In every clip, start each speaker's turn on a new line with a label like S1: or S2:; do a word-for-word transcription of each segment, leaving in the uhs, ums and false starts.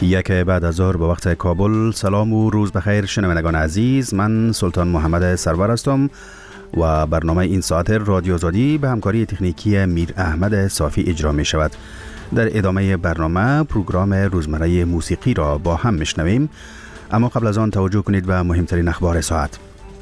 S1: یک بعد از ظهر به وقت کابل. سلام و روز بخیر شنوندگان عزیز، من سلطان محمد سرور هستم و برنامه این ساعت رادیو آزادی به همکاری تکنیکی میر احمد صافی اجرا می شود. در ادامه برنامه پروگرام روزمره موسیقی را با هم میشنویم، اما قبل از آن توجه کنید به مهمترین اخبار ساعت.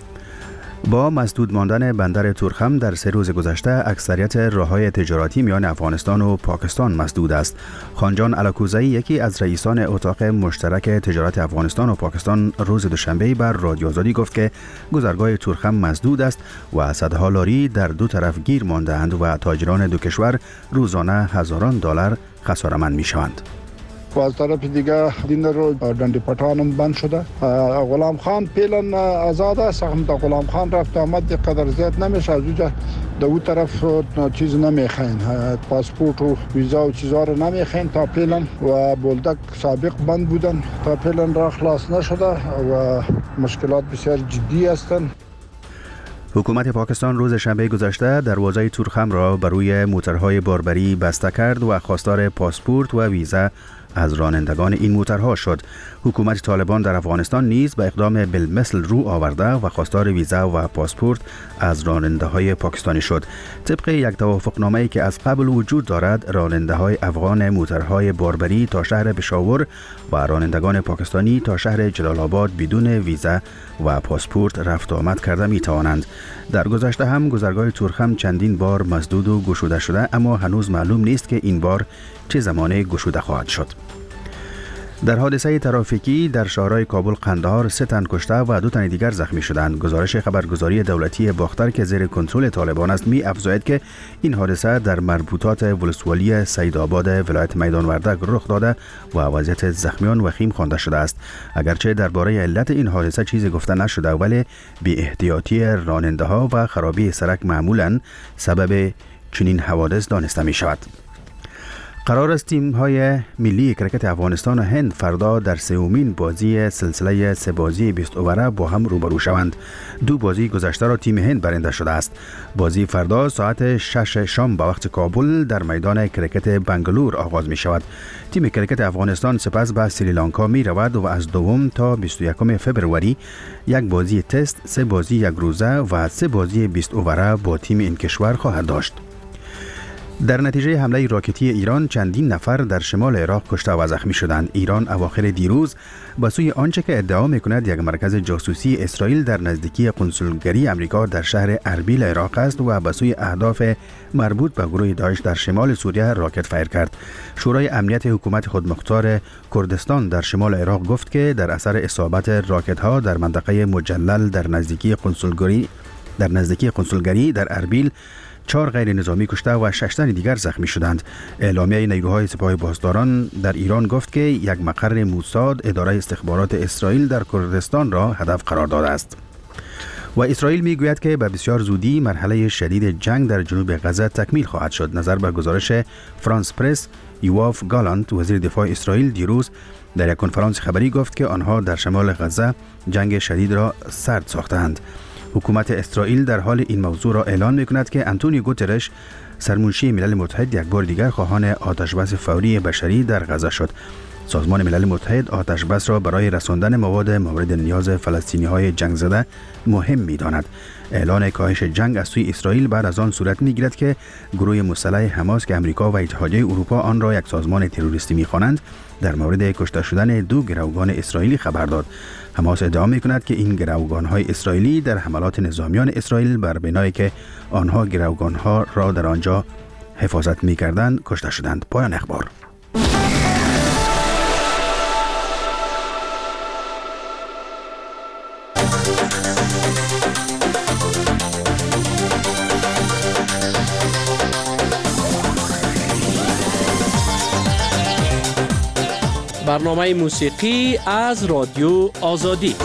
S1: با مسدود ماندن بندر تورخم در سه روز گذشته اکثریت راههای تجارتی میان افغانستان و پاکستان مسدود است. خانجان علاکوزایی، یکی از رئیسان اتاق مشترک تجارت افغانستان و پاکستان، روز دوشنبه بر رادیو آزادی گفت که گذرگاه تورخم مسدود است و صدها لاری در دو طرف گیر مانده‌اند و تاجران دو کشور روزانه هزاران دلار خساره‌مند می‌شوند.
S2: و از طرف دیگه دین رو دندی پټانم بند شده. غلام خان پیلن آزاد است، هم تا غلام خان رفت آمد قدر زیاد نمیشه. از اونجا دو اون طرف چیز نمیخواین، پاسپورت و ویزا و چیزا رو نمیخواین تا پیلن، و بولدک سابق بند بودن تا پیلن را خلاص نشده و مشکلات بسیار جدی هستند.
S1: حکومت پاکستان روز شنبه گذشته دروازه تورخم را بر روی موترهای باربری بسته کرد و خواستار پاسپورت و ویزا از رانندگان این موترها شد. حکومت طالبان در افغانستان نیز به اقدام بالمثل رو آورده و خواستار ویزا و پاسپورت از راننده های پاکستانی شد. طبق یک توافقنامه‌ای که از قبل وجود دارد، راننده های افغان موترهای باربری تا شهر پشاور و رانندگان پاکستانی تا شهر جلال آباد بدون ویزا و پاسپورت رفت آمد کرده می توانند. در گذشته هم گذرگاه تورخم چندین بار مسدود و گشوده شده، اما هنوز معلوم نیست که این بار چه زمانه گشوده خواهد شد. در حادثه ترافیکی در شهرهای کابل، قندهار، سه تن کشته و دو تن دیگر زخمی شدند. گزارش خبرگزاری دولتی باختر که زیر کنترل طالبان است می افزاید که این حادثه در مربوطات ولسوالی سیدآباد ولایت میدان وردک رخ داده و وضعیت زخمیان وخیم خوانده شده است. اگرچه درباره علت این حادثه چیزی گفته نشده، ولی بی احتیاطی راننده ها و خرابی سرک معمولاً سبب چنین حوادث دانسته می شود. قرار است تیم‌های ملی کرکت افغانستان و هند فردا در سومین بازی سلسله سه بازی بیست اووره با هم روبرو شوند. دو بازی گذشته را تیم هند برنده شده است. بازی فردا ساعت شش شام به وقت کابل در میدان کرکت بنگلور آغاز می شود. تیم کرکت افغانستان سپس به سریلانکا می رود و از دوم تا بیست و یکم فوریه یک بازی تست، سه بازی یک روزه و سه بازی بیست اووره با تیم این کشور خواهد داشت. در نتیجه حمله راکتی ایران چندین نفر در شمال عراق کشته و زخمی شدند. ایران اواخر دیروز به سوی آنچه که ادعا می‌کند یک مرکز جاسوسی اسرائیل در نزدیکی قنسولگری امریکا در شهر اربیل عراق است و به سوی اهداف مربوط به گروه داعش در شمال سوریه راکت فایر کرد. شورای امنیت حکومت خودمختار کردستان در شمال عراق گفت که در اثر اصابت راکت‌ها در منطقه مجلل در نزدیکی قنسولگری در نزدیکی قنسولگری در اربیل چهار غیر نظامی کشته و شش تن دیگر زخمی شدند. اعلامیه نیروهای سپاه پاسداران در ایران گفت که یک مقر موساد اداره استخبارات اسرائیل در کردستان را هدف قرار داده است. و اسرائیل میگوید که به بسیار زودی مرحله شدید جنگ در جنوب غزه تکمیل خواهد شد. نظر به گزارش فرانس پرس، یواف گالانت، وزیر دفاع اسرائیل، دیروز در یک کنفرانس خبری گفت که آنها در شمال غزه جنگ شدید را سرد ساختند. حکومت اسرائیل در حال این موضوع را اعلان می‌کند که آنتونیو گوترش، سرمنشی ملل متحد، یک بار دیگر خواهان آتشبس فوری بشری در غزه شد. سازمان ملل متحد آتشبس را برای رساندن مواد مورد نیاز فلسطینی‌های جنگ زده مهم می‌داند. اعلان کاهش جنگ از سوی اسرائیل بعد از آن صورت می‌گیرد که گروه مسلح حماس که آمریکا و اتحادیه اروپا آن را یک سازمان تروریستی می‌خوانند، در مورد کشته شدن دو گروگان اسرائیلی خبر داد. حماس ادعا می‌کند که این گروگان‌های اسرائیلی در حملات نظامیان اسرائیل بر بنایی که آنها گروگان‌ها را در آنجا حفاظت می‌کردند کشته شدند. پایان اخبار.
S3: برنامه موسیقی از رادیو آزادی.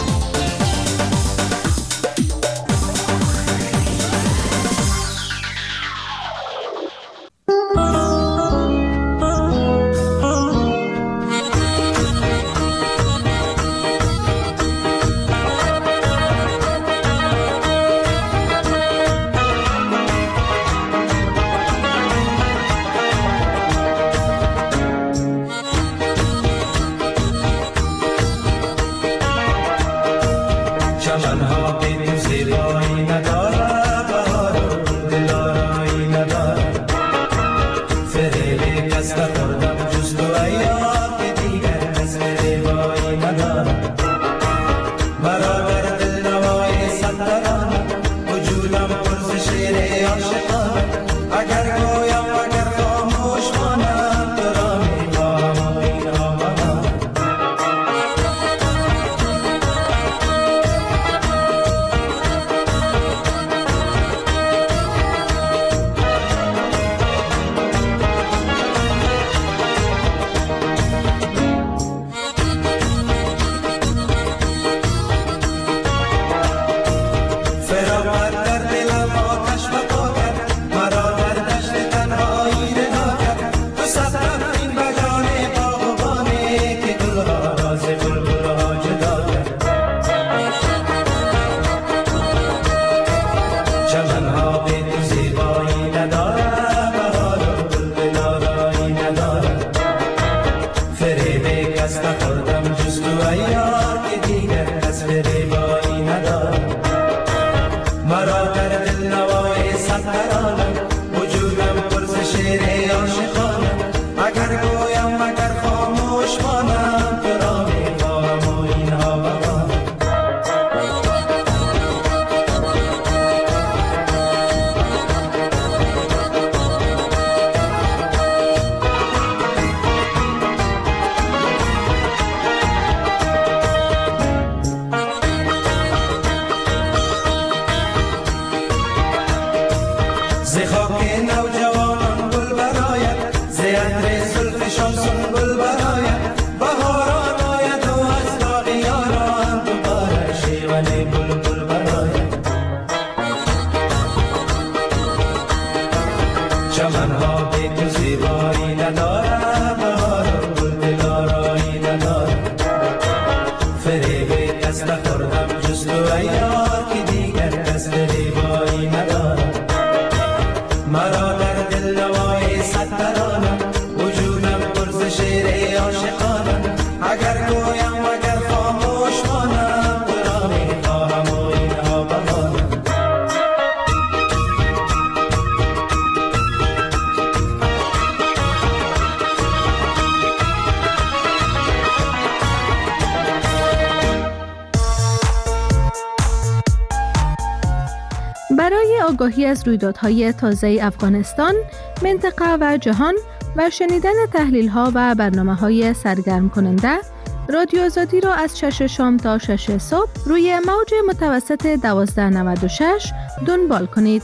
S4: مرا در دل نوای صد ترانه وجودم پرس شعر عاشقانه اگر گویم اگر خاموش مانم تو را میخواهم و اینها بمانم ز خاک نوجوانان گل براید ز عطر زلفشان سنبل براید بهاران آید و از باغ یاران دوباره شیون بلبل براید چمنها بی تو زیبایی ندارد بهار و گل دلارایی ندارد فریب کس نخوردم جز تو ای یار که دیگر کس فریبایی ندارد مرا در دل نوای صد ترانه وجودم پرس شعر عاشقانه اگر گویم اگر خاموش مانم تو را میخواهم و اینها بمانم
S5: برای آگاهی از رویدادهای تازه افغانستان، منطقه و جهان و شنیدن تحلیل‌ها و برنامه‌های سرگرم کننده، رادیو آزادی را از شش شام تا شش صبح روی موج متوسط دوازده نود و شش دنبال کنید.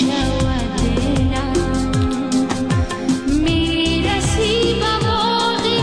S6: میرسی با باغ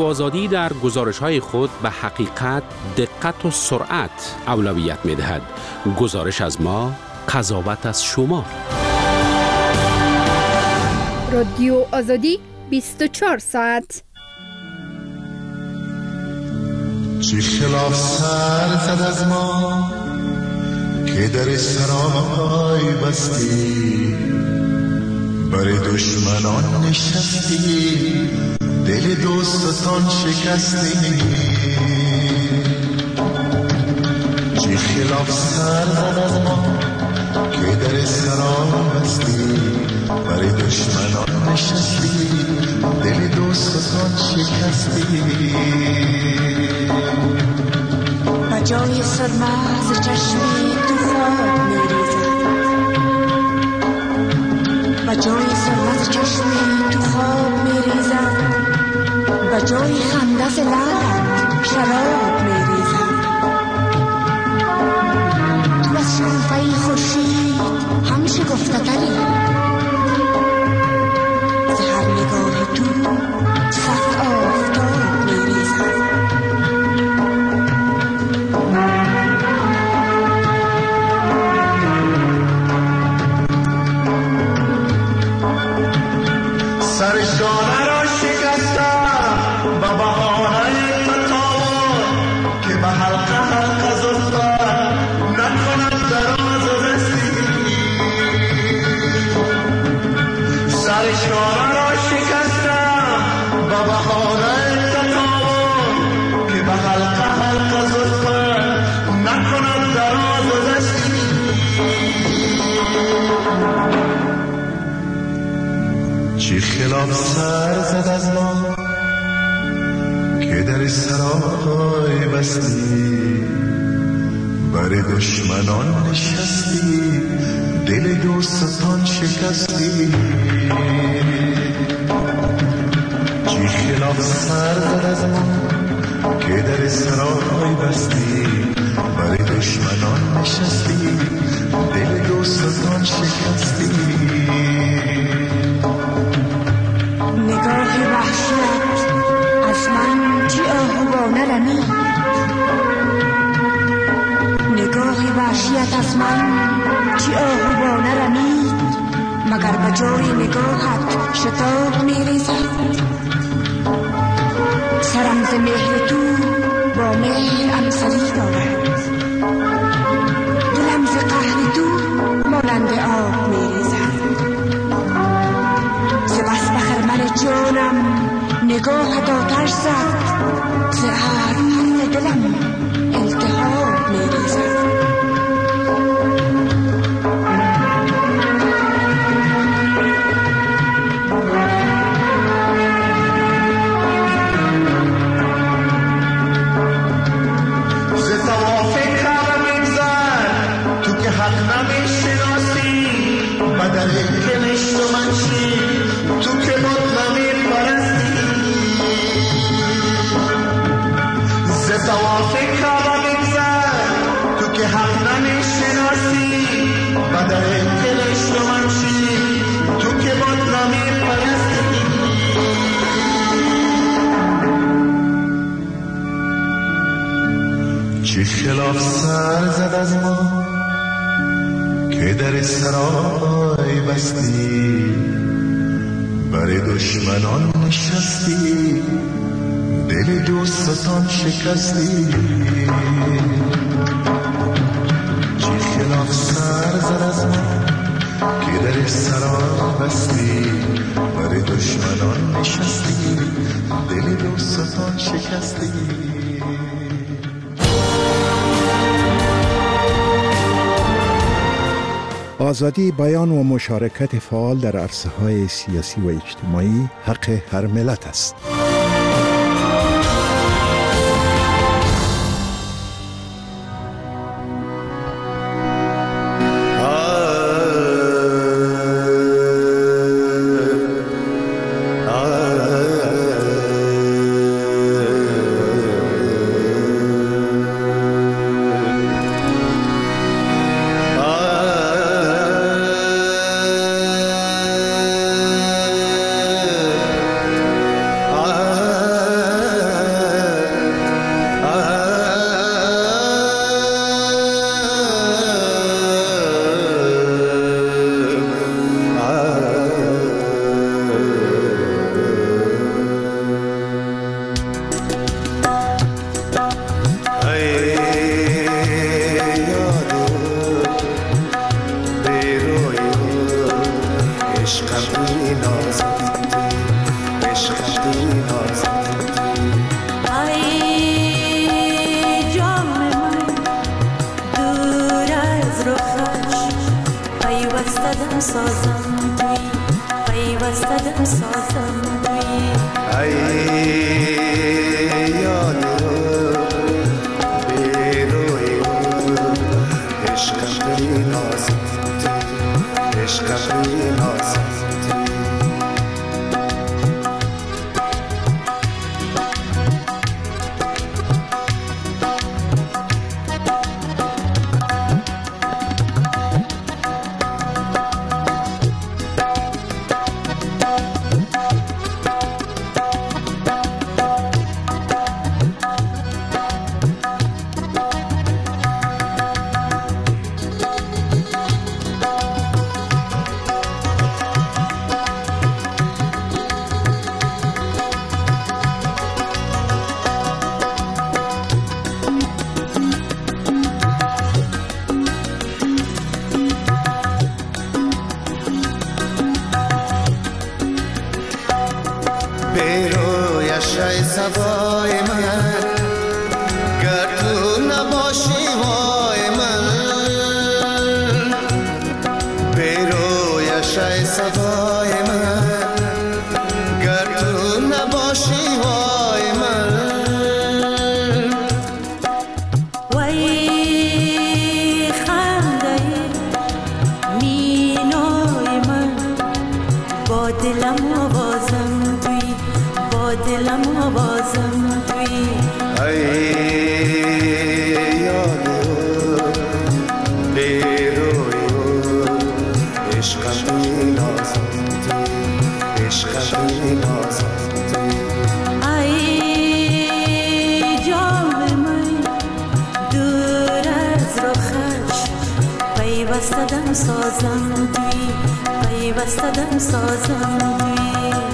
S3: آزادی در گزارش‌های خود به حقیقت، دقت و سرعت اولویت می‌دهد. گزارش از ما، قضاوت از شما.
S6: رادیو آزادی بیست و چهار ساعت.
S7: چی خلاف سر زد از ما که در سرای بستی، برای دشمنان نشستی، دل دوستان شکستی. چی خلاف سر زد از ما که در سرای بستی، برای دشمنان نشستی، دل دوستان شکستی.
S8: جای سرما ز چشمی تو خواب میریزد، و جای سرما ز چشمی تو خواب میریزد، و جای خنده ز لبت شراب میریزد. تو از شنفه خورشید هم شکفته تری، ز هر نگاه تو صد آفتاب میریزد.
S7: سرشانه را شکستم با بهانه تطاور، که به حلقه حلقه زلفت نکند دراز و دستی. سرشانه را شکستم با بهانه تطاور، که به حلقه حلقه زلفت نکند دراز و دستی. چی خلاف سر زد از ما که در سرای بستی، برای دشمنان نشستی، دل دوستان شکستی. چی خلاف سر زد از ما که در سرای بستی، برای دشمنان نشستی، دل دوستان شکستی.
S8: نگاه وحشت از من چی آهوانه رمید، نگاه وحشت از من چی آهوانه رمید، مگر به جای نگاهت شتاب میریزد. سرم ز مهر تو با مهر امسلی دارد، دلم ز قهر تو مانند آب میریزد. ز بس به خرمن جانم نگاه آتش زد، ز هر حرف دلم التهاب میریزد.
S7: ز طواف کعبه می‌گذر تو که حق نمی‌شناسی، بدل کنشت و منشی تو که بد نمی‌پرستی. ز طواف کعبه می‌گذر تو که حق نمی‌شناسی، بدل کنشت و منشی تو که بد نمی‌پرستی. چی خلاف سر زد از ما که در سرای بستی، برای دشمنان نشستی، دل دوستان شکستی. چی خلاف سر زد از ما که در سرای بستی، برای دشمنان نشستی، دل دوستان شکستی.
S9: آزادی بیان و مشارکت فعال در عرصه‌های سیاسی و اجتماعی حق هر ملت است.
S7: Ah
S8: پیوستدم سازم توی پیوستدم سازم توی
S7: ای یاد بیروی عشق بی نازم عشق بی نازم بیرویش ای سبای من گر تو نباشی وای من بیرویش ای سبای من گر تو نباشی وای من
S8: وای خنده مینای من با دلم آوازم توی با دلم آوازم توی
S7: ای یاد بیروی عشق بی نازم عشق بی نازم
S8: ای جام من دور از رخش پیوستدم سازم توی پیوستدم سازم توی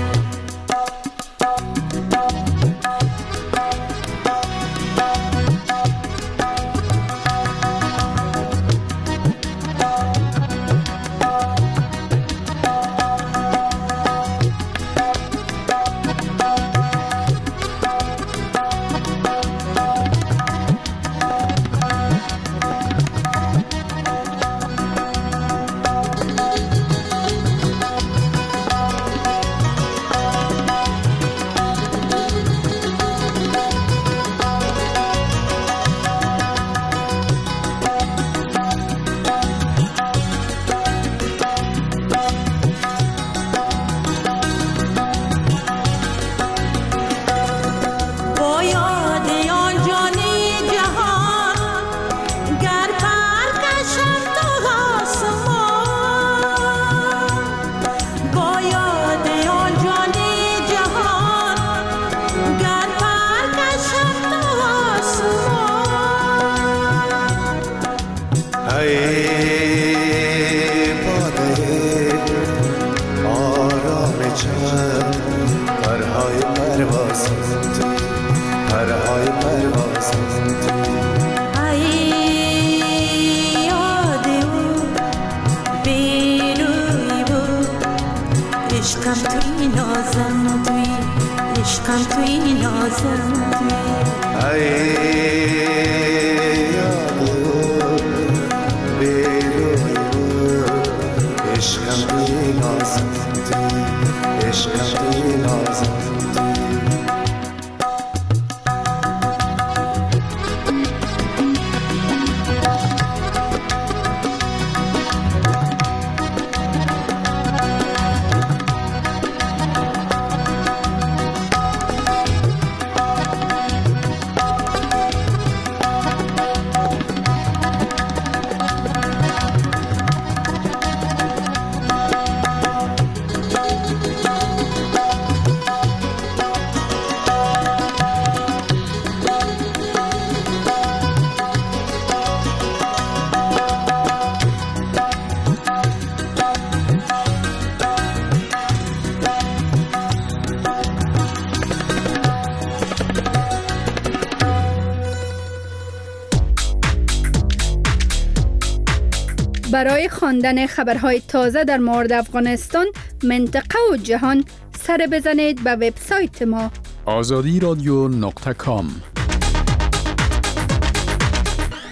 S6: برای خواندن خبرهای تازه در مورد افغانستان، منطقه و جهان سر بزنید به وبسایت ما
S3: آزادی رادیو نقطه کام.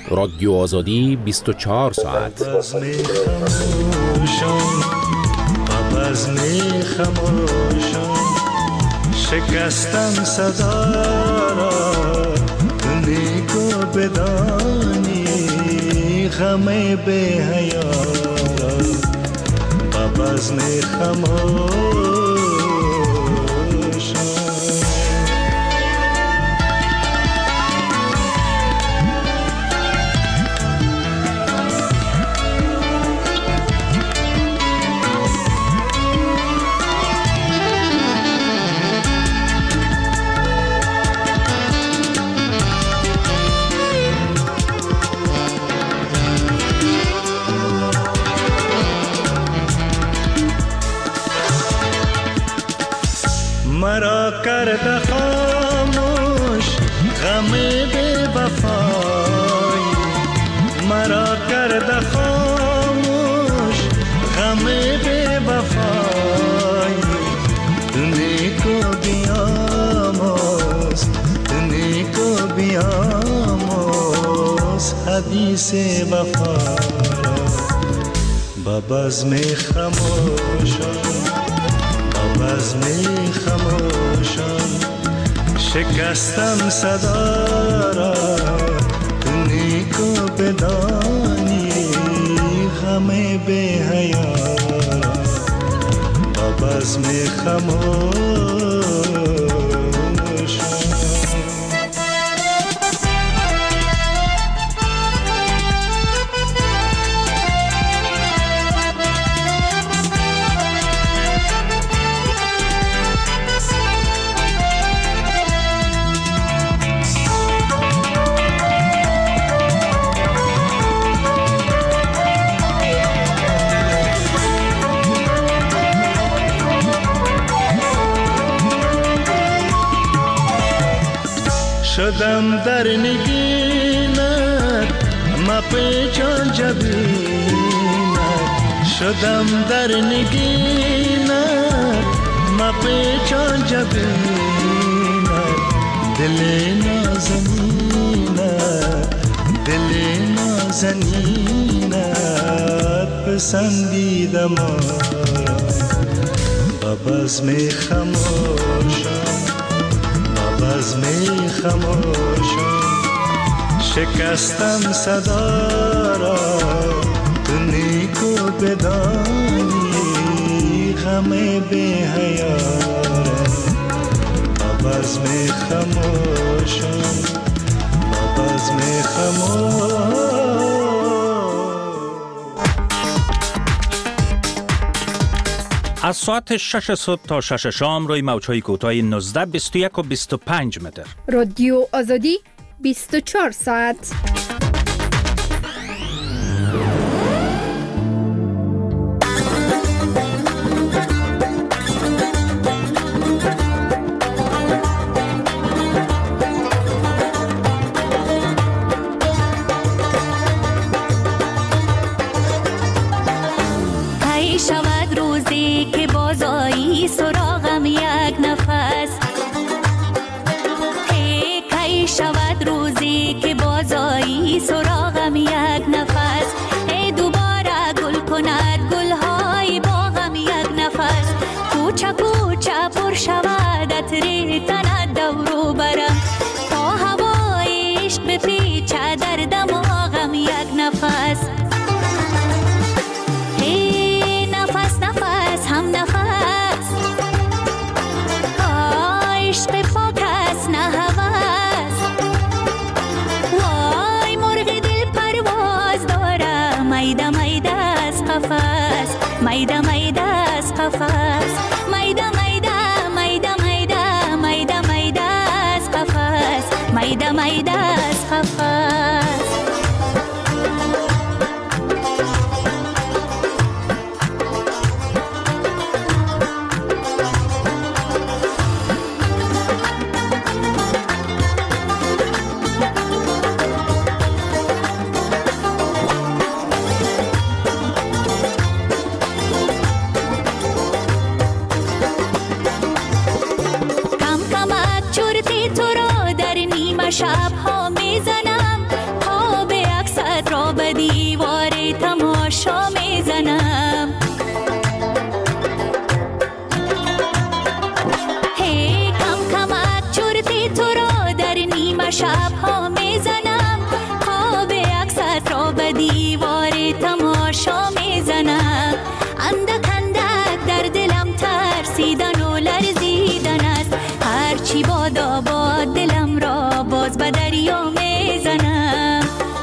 S3: رادیو آزادی بیست و چهار ساعت.
S7: بزم خموشان بزم خموشان شکستم صدا را نیکو بدانی غم به حیا را بزم خموشان. مرا کرده خاموش غم بی وفای، مرا کرده خاموش غم بی وفای. نیکو بیاموز نیکو بیاموز حدیث وفا با بزم خموشان بزم خموشان شکستم صدا را نیکو بدانی غم به حیا با بزم خموشان. شدم در نگینت ما پیچان جبینت، شدم در نگینت ما پیچان جبینت. دل نازنینت دل نازنینت پسندیدم با بزم خموشان بزم خموشان شکستم صدا را نیکو بدانی غم به حیا با بزم خموشان با بزم خموشان.
S10: از ساعت شش صبح تا شش شام روی موج‌های کوتاه نوزده، بیست و یک و بیست و پنج متر.
S6: رادیو آزادی بیست و چهار ساعت.
S11: سراغم یک نفس هی کی شود روزی که بازایی سراغم یک نفس هی دوباره گل کند گلهای باغم یک نفس کوچه کوچه پر شود عطر تند دورو برم تا هوای عشق بپیچه در دماغم یک نفس هی نفس نفس هم نفس میده میده از قفس میده میده میده میده میده میده از قفس میده میده از قفس دیوار تماشا میزنم. هی کم کمک چرتی تو را در نیمه شب ها میزنم. خواب عکست را به دیوار تماشا میزنم. اندک اندک در دلم ترسیدن و لرزیدن است. هرچی بادا باد دلم را باز به دریا میزنم.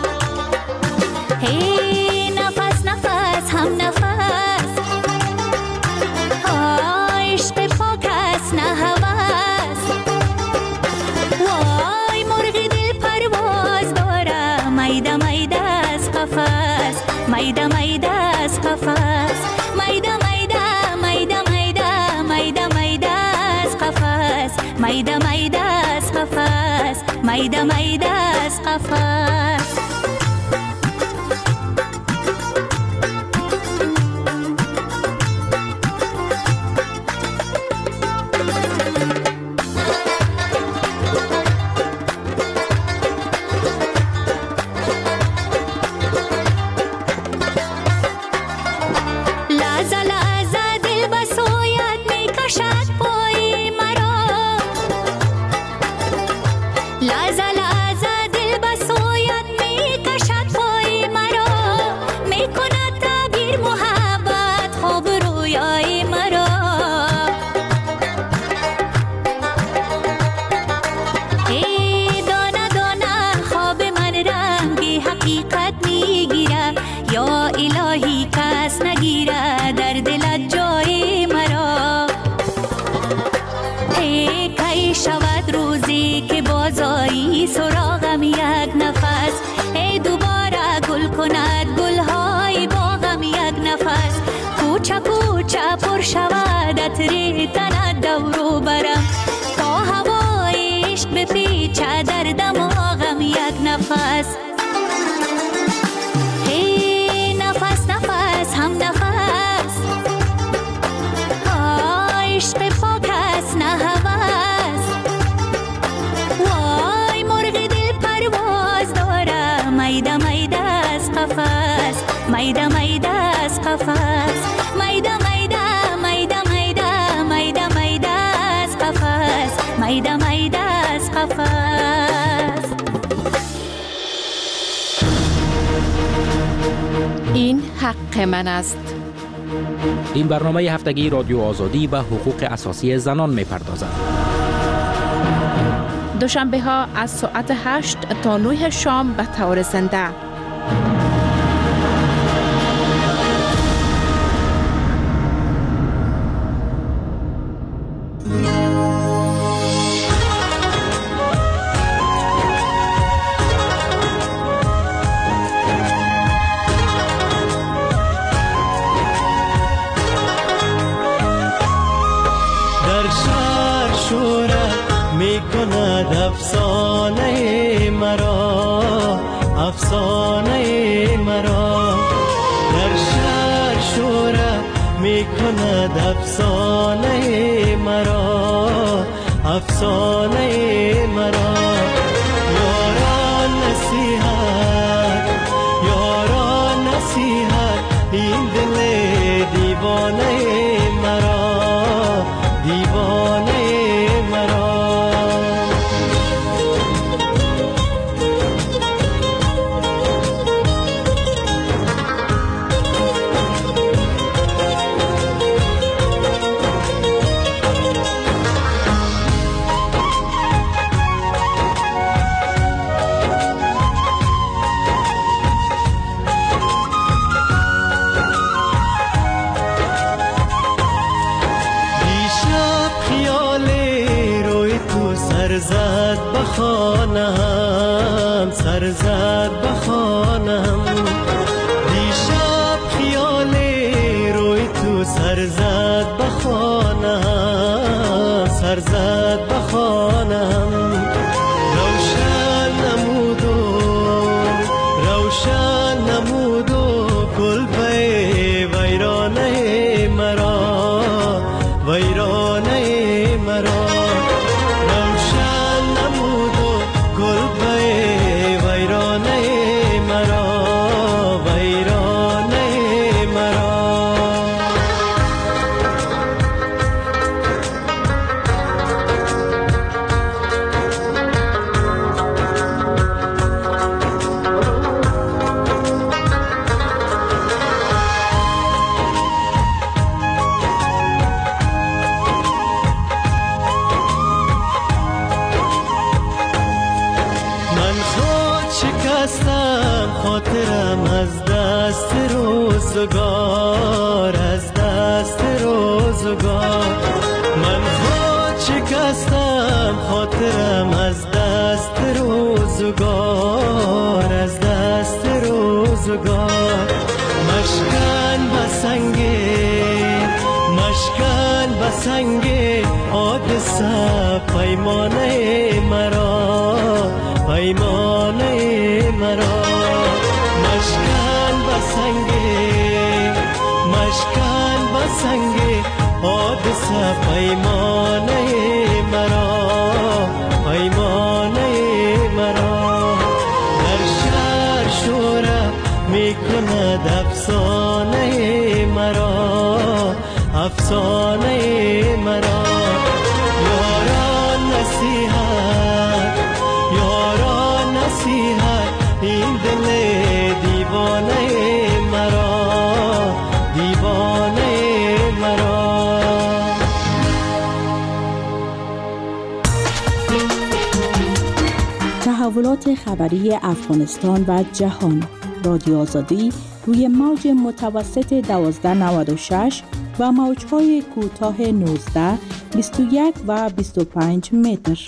S11: هی نفس نفس هم نفس، عشق پاک است نه هوس. وای مرغ دل پرواز داره، میده میده از قفس، میده میده از قفس، میده میده میده میده میده میده از قفس، میده میده از قفس، میده میده از قفس. سراغم یک نفس، ای دوباره گل کند گلهای باغم یک نفس. کوچه کوچه پر شود عطر تند دورو برم، تا هوای عشق بپیچه در دماغم یک نفس. ای نفس نفس هم نفس، عشق پاک است نه هوس. وای مرغ دل پرواز داره، میده میده از قفس، میده میده از قفس، میده میده میده میده میده میده از قفس، میده میده از قفس.
S12: این حق من است.
S3: این برنامه هفتگی رادیو آزادی به حقوق اساسی زنان می‌پردازد.
S12: دوشنبه ها از ساعت هشت تا نه شام به طور زنده.
S4: افسانه مرا، افسانه مرا در شهر شوره می کند. افسانه مرا، افسانه مرا. یاران نصیحت، یاران نصیحت، این دل دیوانه مرا، دیوانه مرا. سرزد بخانم، سرزد بخانم. دیشب خیال روی تو سرزد بخانم، سرزد بخانم. روشن نمودو، روشن نمودو کلبه ویرانه مرا، ویرانه مرا. روشن نمودو گل به ویرانه
S13: روزگار از دست روزگار من خود شکستم خاطرم از دست روزگار از دست روزگار مشکن بسنگه مشکن بسنگه حادثه پیمانه مرا پیمانه مرا مشکن بسنگه مشکن بسنگه حادثه پیمانه مرا پیمانه مرا در شهر شوره میکند افسانه مرا افسانه مرا یاران نصیحت یاران نصیحت این دل دیوانه مرا دیوانه مرا
S14: تحولات خبری افغانستان و جهان رادیو آزادی روی موج متوسط دوازده نود و شش و موج‌های کوتاه نوزده، بیست و یک و بیست و پنج متر.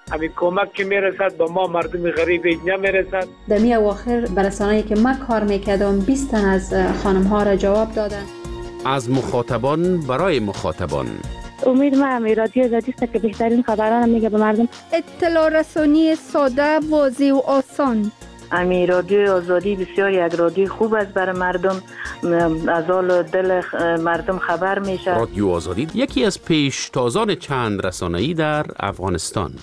S15: همین کمک که میرسد به ما مردم غریب نمیرسد.
S16: در می اواخر برسانه‌ای که من کار میکردم بیست تن از خانم ها را جواب دادن.
S3: از مخاطبان برای مخاطبان.
S17: امید ما همی رادیو آزادی است که بهترین خبران میگه به مردم.
S6: اطلاع رسانی ساده، واضح و آسان.
S18: امی رادیو آزادی بسیار یک رادیو خوب است برای مردم، از حال دل مردم خبر میشه.
S3: رادیو آزادی یکی از پیشتازان چند رسانه‌ای در افغانستان.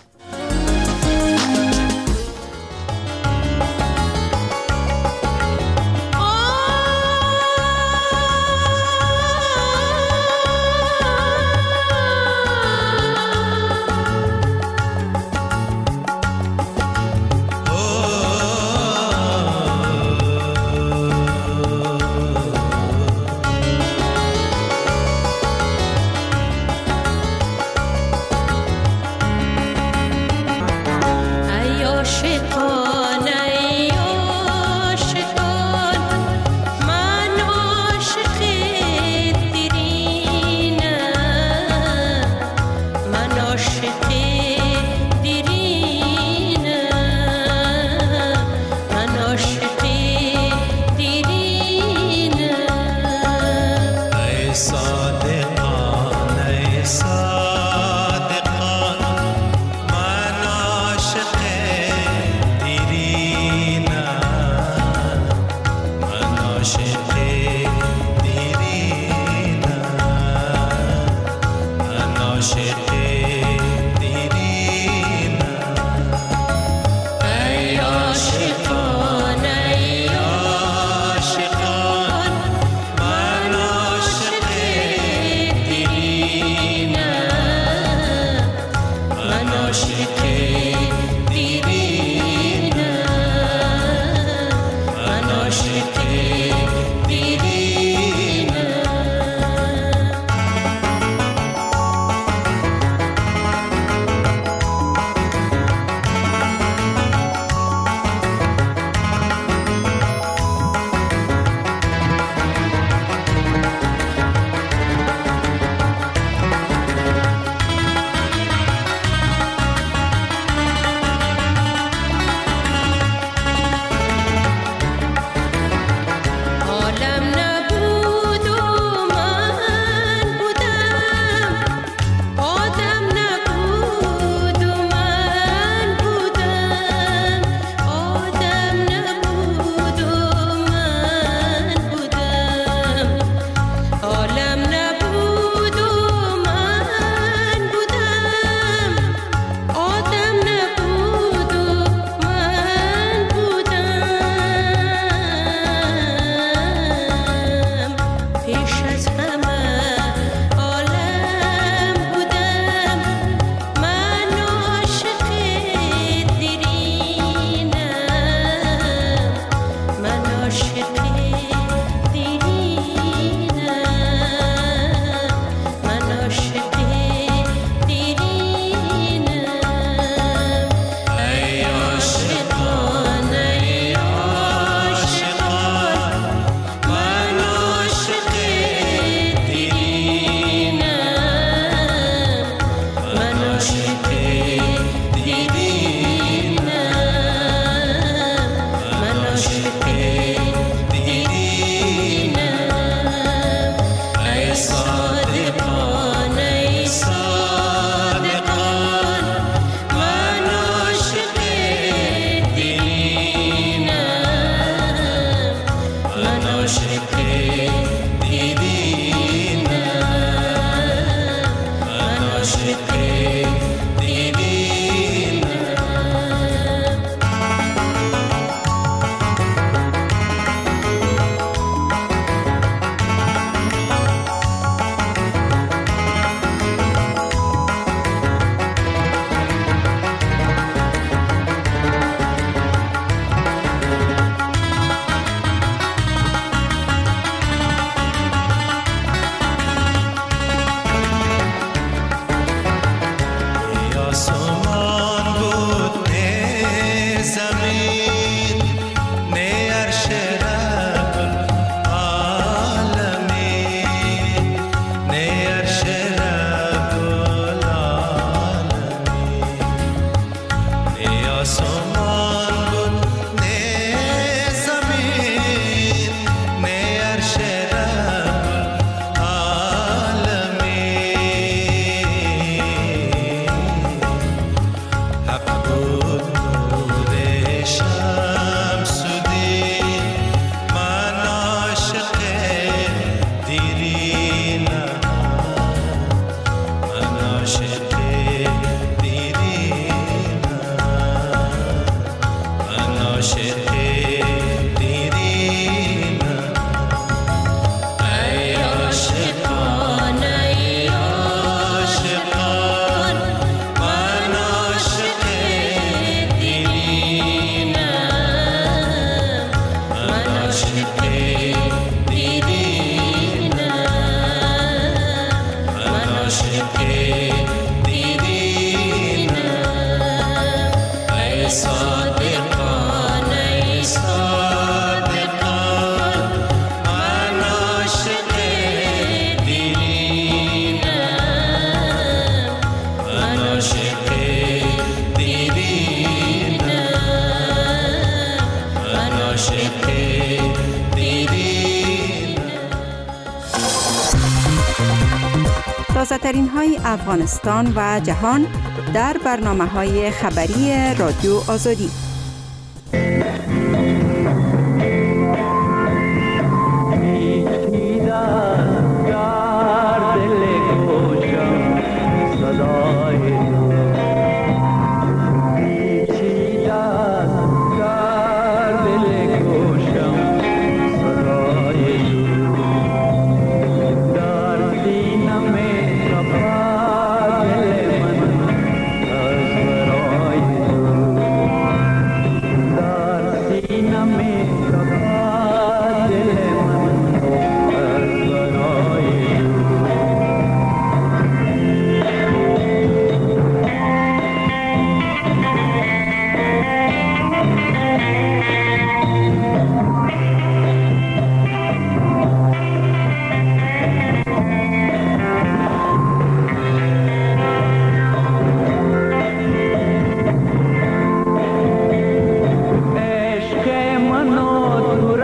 S4: عاشق دیدی.
S19: تازه ترین های افغانستان و جهان در برنامه های خبری رادیو آزادی.
S4: عشق منو تو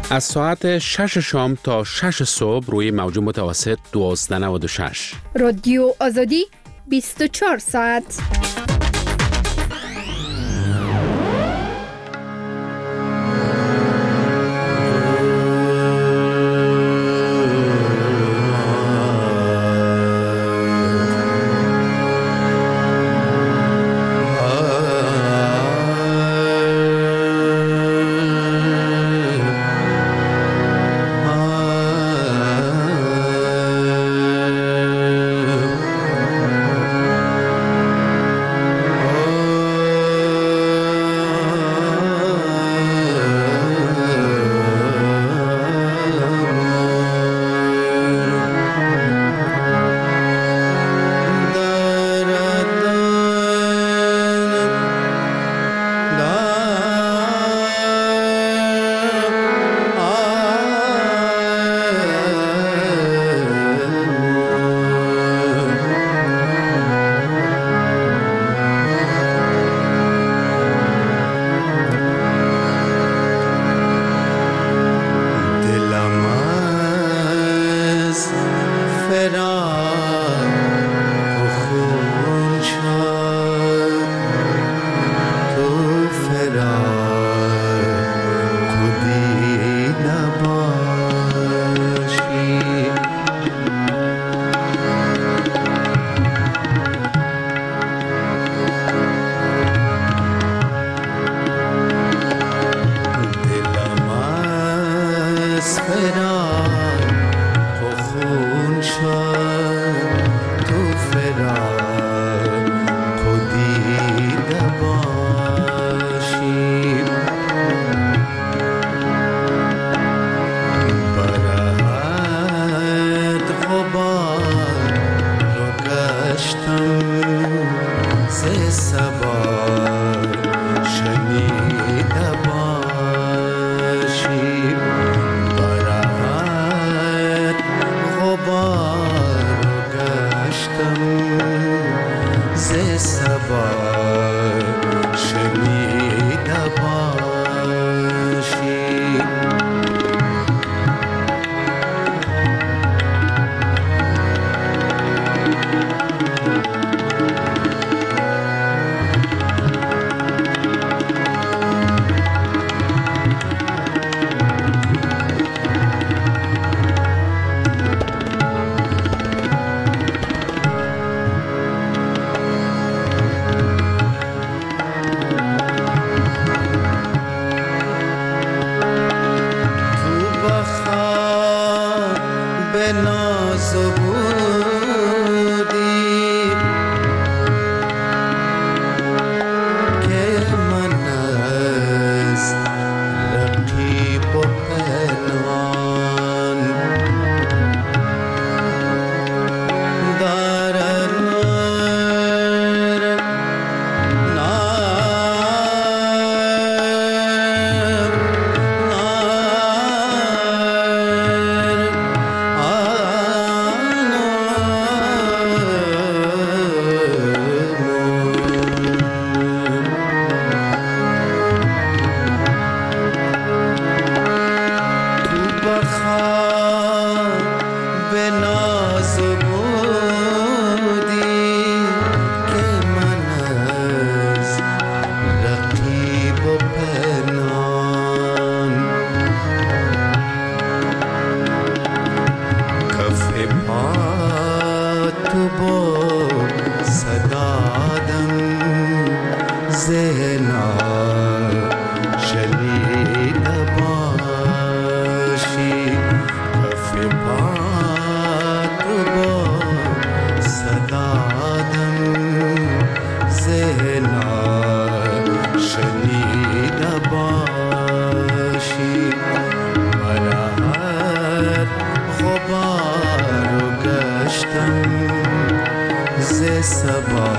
S3: از ساعت شش شام تا شش صبح روی موج متوسط دوازده و نود و شش.
S6: رادیو آزادی بیست و چهار ساعت.
S4: غبار و گشتم ز صبا